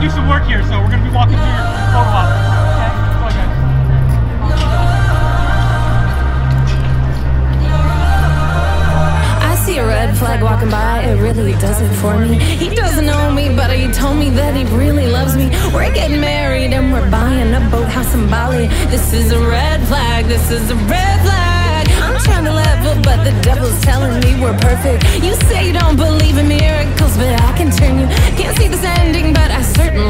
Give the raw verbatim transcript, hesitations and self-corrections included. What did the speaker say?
do some work here, so we're gonna be walking through your photo op. Okay, go ahead. I see a red flag walking by, it really does it for me. He doesn't know me, but he told me that he really loves me. We're getting married and we're buying a boathouse in Bali. This is a red flag, this is a red flag. I'm trying to level, but the devil's telling me we're perfect. You say you don't believe in miracles, but I can turn you. Can't see this ending, but I certainly